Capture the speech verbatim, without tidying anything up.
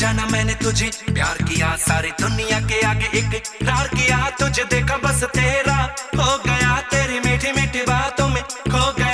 जाना मैंने तुझे प्यार किया, सारी दुनिया के आगे इकरार किया, तुझे देखा बस तेरा हो गया, तेरी मीठी मीठी बातों में खो गया।